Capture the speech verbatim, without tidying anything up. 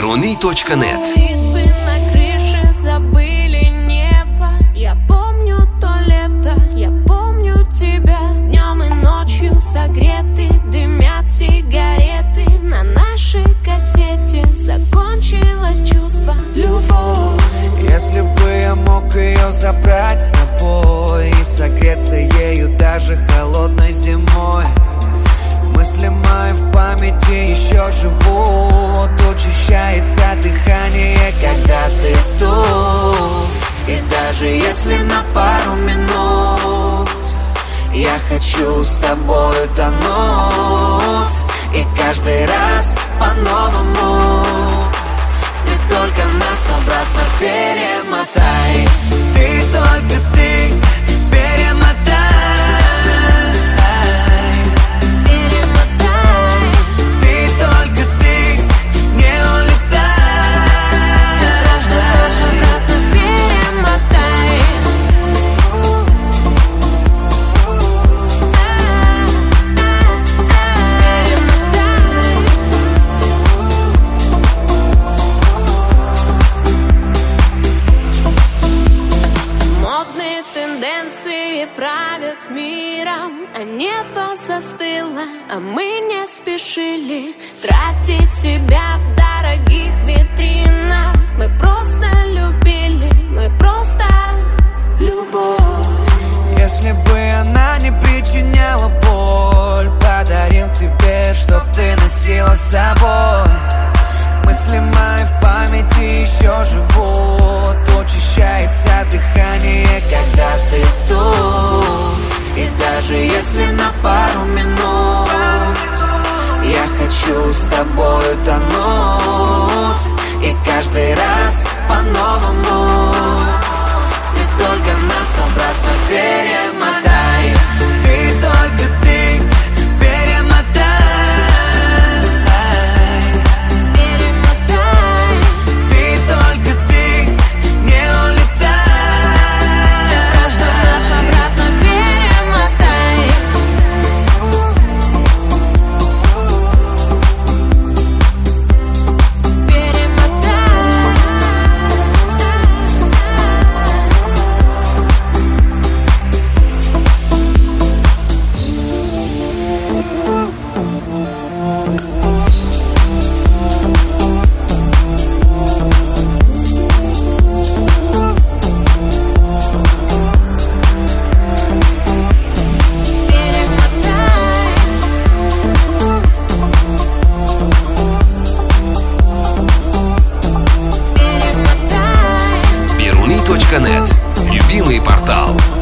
перуны точка нет. Птицы на крыше забыли небо. Я помню то лето, я помню тебя. Днем и ночью согреты, дымят сигареты. На нашей кассете закончилось чувство любовь. Если бы я мог ее забрать с собой и согреться ею даже холодной зимой. Мысли мои в памяти еще живут. Учащается дыхание, когда ты тут. И даже если на пару минут я хочу с тобой тонуть. И каждый раз по-новому. Ты только нас обратно перемотай. Ты только ты перемотай. Правят миром, а небо застыло, а мы не спешили тратить себя в дорогих витринах. Мы просто любили, мы просто любовь. Если бы она не причиняла боль, подарил тебе, чтоб ты носила с собой. Мысли мои в памяти еще живут. Учащается дыхание, когда ты тут. И даже если на пару минут я хочу с тобой тонуть. И каждый раз по-новому. Ты только нас обратно перемотай. Ты только ты перемотай. перуны точка нет. Любимый портал.